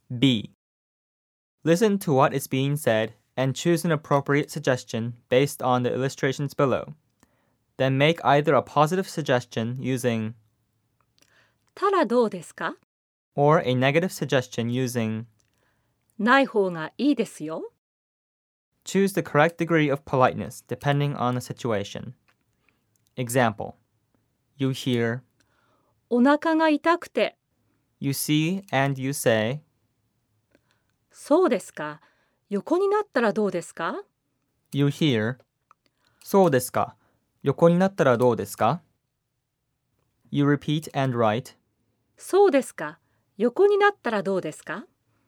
B. Listen to what is being said and choose an appropriate suggestion based on the illustrations below. Then make either a positive suggestion using たらどうですか or a negative suggestion using ない方がいいですよ。 Choose the correct degree of politeness depending on the situation. Example. You hear, お腹が痛くて、 you see, and you say, そうですか。横になったらどうですか you hear, そうですか。横になったらどうですか You repeat and write, そうですか。横になったらどうですか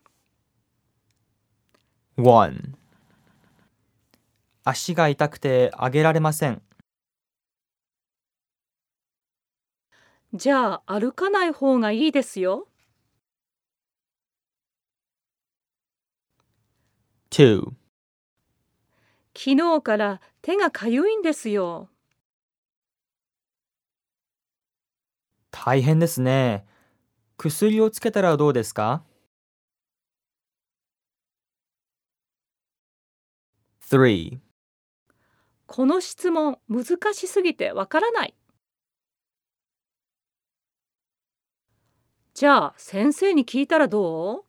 1. 足が痛くて上げられません。 じゃあ歩かない方がいいですよ。 2. 昨日から手がかゆいんですよ。 大変ですね。薬をつけたらどうですか 3. この質問難しすぎてわからない。じゃあ先生に聞いたらどう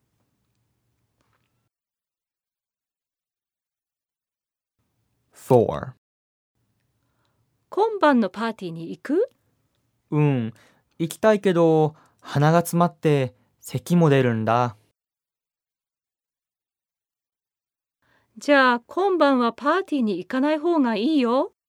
4. 今晩のパーティーに行く行きたいけど鼻が詰まって咳も出るんだ。 じゃあ今晩はパーティーに行かない方がいいよ。